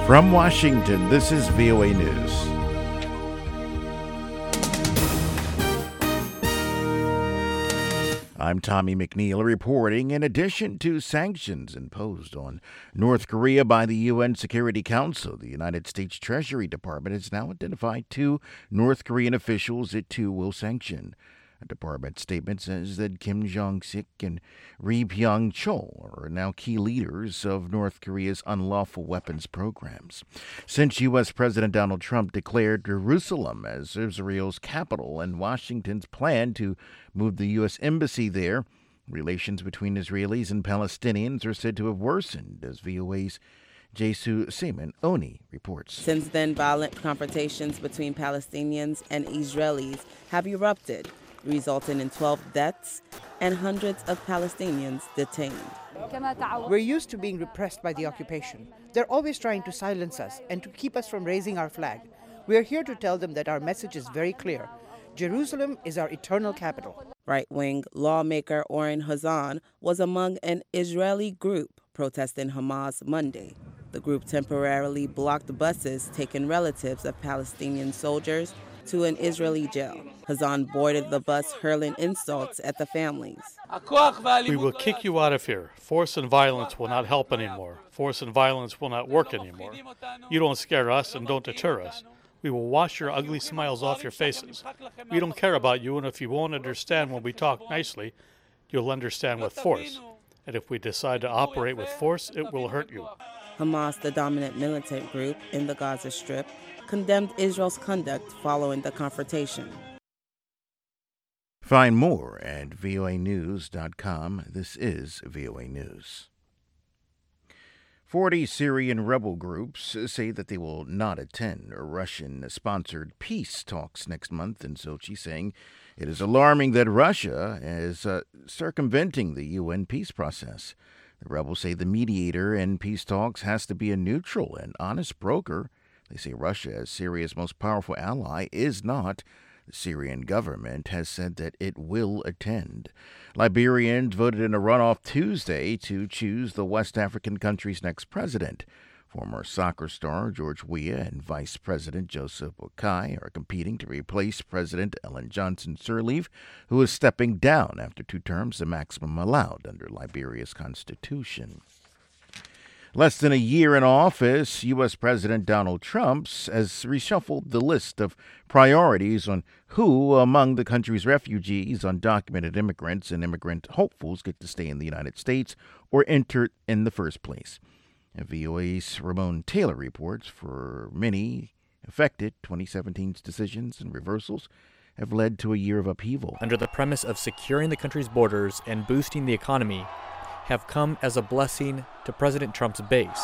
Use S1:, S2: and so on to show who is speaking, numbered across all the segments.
S1: From Washington, this is VOA News. I'm Tommy McNeil reporting. In addition to sanctions imposed on North Korea by the UN Security Council, the United States Treasury Department has now identified 2 North Korean officials it too will sanction. A department statement says that Kim Jong-sik and Ri Byung-chol are now key leaders of North Korea's unlawful weapons programs. Since U.S. President Donald Trump declared Jerusalem as Israel's capital and Washington's plan to move the U.S. embassy there, relations between Israelis and Palestinians are said to have worsened, as VOA's Jesu Seaman Oni reports.
S2: Since then, violent confrontations between Palestinians and Israelis have erupted, resulting in 12 deaths and hundreds of Palestinians detained.
S3: We're used to being repressed by the occupation. They're always trying to silence us and to keep us from raising our flag. We're here to tell them that our message is very clear. Jerusalem is our eternal capital.
S2: Right-wing lawmaker Oren Hazan was among an Israeli group protesting Hamas Monday. The group temporarily blocked buses taking relatives of Palestinian soldiers to an Israeli jail. Hazan boarded the bus, hurling insults at the families.
S4: We will kick you out of here. Force and violence will not help anymore. Force and violence will not work anymore. You don't scare us and don't deter us. We will wash your ugly smiles off your faces. We don't care about you, and if you won't understand when we talk nicely, you'll understand with force. And if we decide to operate with force, it will hurt you.
S2: Hamas, the dominant militant group in the Gaza Strip, condemned Israel's conduct following the confrontation.
S1: Find more at voanews.com. This is VOA News. 40 Syrian rebel groups say that they will not attend Russian-sponsored peace talks next month in Sochi, saying it is alarming that Russia is circumventing the UN peace process. The rebels say the mediator in peace talks has to be a neutral and honest broker. They say Russia, as Syria's most powerful ally, is not. The Syrian government has said that it will attend. Liberians voted in a runoff Tuesday to choose the West African country's next president. Former soccer star George Weah and Vice President Joseph Boakai are competing to replace President Ellen Johnson Sirleaf, who is stepping down after 2 terms, the maximum allowed under Liberia's constitution. Less than a year in office, U.S. President Donald Trump has reshuffled the list of priorities on who among the country's refugees, undocumented immigrants, and immigrant hopefuls get to stay in the United States or enter in the first place. And VOA's Ramon Taylor reports for many affected, 2017's decisions and reversals have led to a year of upheaval.
S5: Under the premise of securing the country's borders and boosting the economy, have come as a blessing to President Trump's base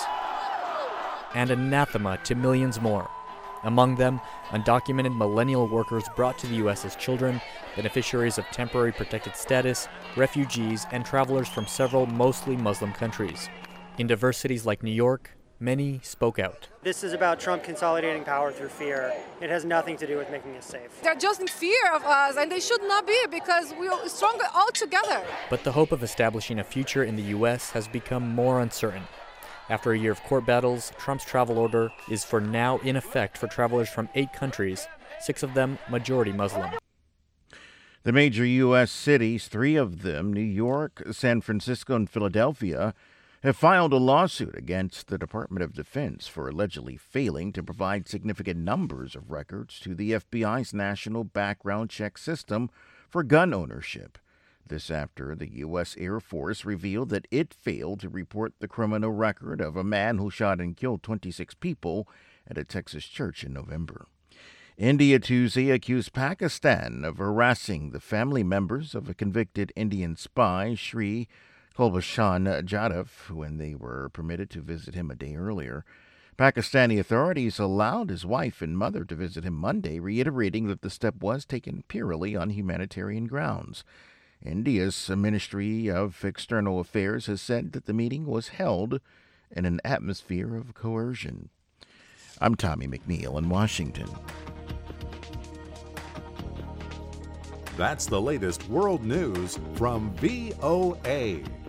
S5: and anathema to millions more. Among them, undocumented millennial workers brought to the U.S. as children, beneficiaries of temporary protected status, refugees, and travelers from several mostly Muslim countries. In diverse cities like New York, many spoke out.
S6: This is about Trump consolidating power through fear. It has nothing to do with making us safe.
S7: They're just in fear of us, and they should not be, because we are stronger all together.
S5: But the hope of establishing a future in the U.S. has become more uncertain. After a year of court battles, Trump's travel order is for now in effect for travelers from 8 countries, 6 of them majority Muslim.
S1: The major U.S. cities, 3 of them, New York, San Francisco, and Philadelphia, have filed a lawsuit against the Department of Defense for allegedly failing to provide significant numbers of records to the FBI's national background check system for gun ownership. This after the U.S. Air Force revealed that it failed to report the criminal record of a man who shot and killed 26 people at a Texas church in November. India Tuesday accused Pakistan of harassing the family members of a convicted Indian spy, Sri Kulbhushan Jadhav, when they were permitted to visit him a day earlier. Pakistani authorities allowed his wife and mother to visit him Monday, reiterating that the step was taken purely on humanitarian grounds. India's Ministry of External Affairs has said that the meeting was held in an atmosphere of coercion. I'm Tommy McNeil in Washington.
S8: That's the latest world news from VOA.